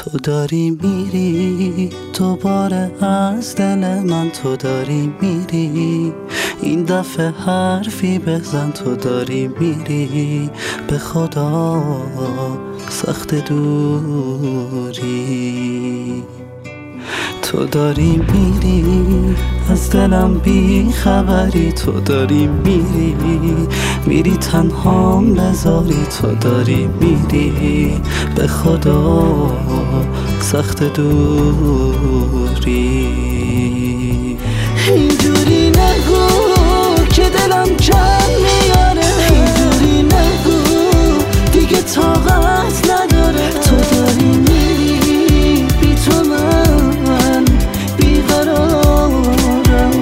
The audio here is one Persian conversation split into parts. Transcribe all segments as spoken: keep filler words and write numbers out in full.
تو داری میری دوباره از دل من، تو داری میری این دفعه حرفی بزن، تو داری میری به خدا سخت دوری. تو داری میری از دلم بی خبری، تو داری میری میری تنهام بذاری، تو داری میری به خدا سخت دوری. اینجوری نگو که دلم کم میاره، اینجوری نگو دیگه طاقت نداره. تو داری میری بی تو من بیقرارم،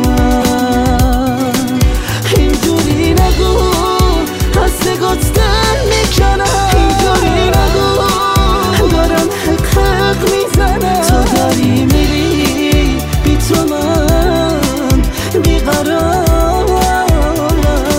اینجوری نگو از نگات دل میکنم، اینجوری نگو دارم حق حق میزنم. تو داری میری بی تو من بیقرارم.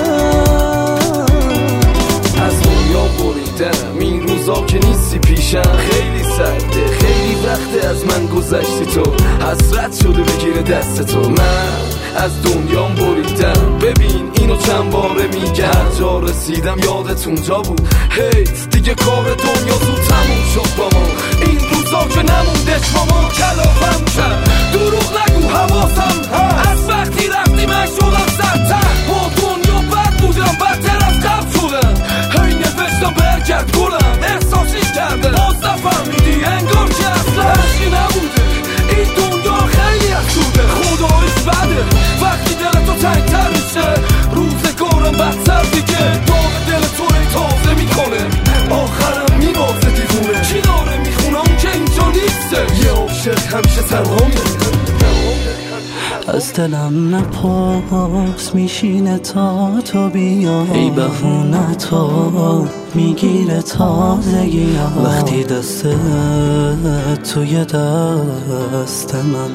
از دنیا بریدم این روزا که نیستی پیشم، خیلی سرده خیلی وقته از من گذشتی، تو حسرت شده بگیره دست تو. من از دنیام بریدم، ببین اینو چند باره میگم، هر جا رسیدم یادت اونجا بود. هیت دیگه کار دنیا زود تموم شد با ما، این روزا که نموندش با ما. کلافم کرد دروغ نگو حواسم هست، از وقتی رفتی من شدم سرتر، با دنیا بد بودم بدتر از قبل شدم. هی نوشتم برگرد گلم، احساسش کرده باز نفهمیدی انگار که اصلا عشقی نبوده. این دنیا خیلی افسوده، خداییش بده وقتی دل تو تنگتر میشه، روزگارم بدتر دیگه. داغ دل تو ری تازه میکنه، آخرم میبازه دیوونه. چی داره میخونه اون که اینجا نیسته، یه عاشق همیشه تنها میره. از دلم نپاس میشینه تا تو بیا، ای بهونه تو میگیره تازگی ها. وقتی دست توی دست من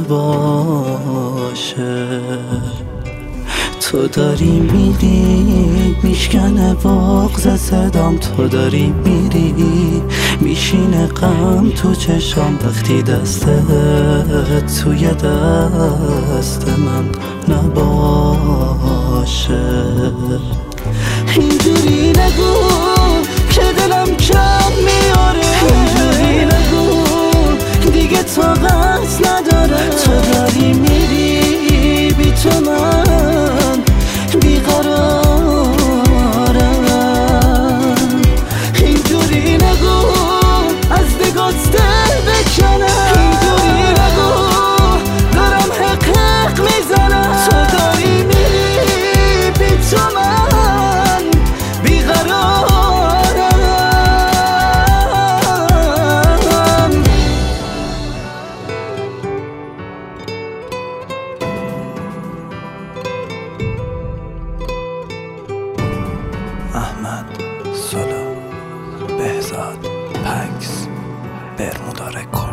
نباشه، تو داری میری میشکنه بغض صدام، تو داری میری میشینه غم تو چشام. وقتی دست توی دست من نباشه، اینجوری نگو که دلم کم میاره، اینجوری نگو دیگه طاقت نداره. تو داری میری بی تو من بیقرارم، اینجوری نگو از نگات دل بکنم، اینجوری نگو دارم حق حق میزنم. تو داری میری بی تو من بیقرارم. احمد سولا، بهزاد، پکس، برمودا رکورد.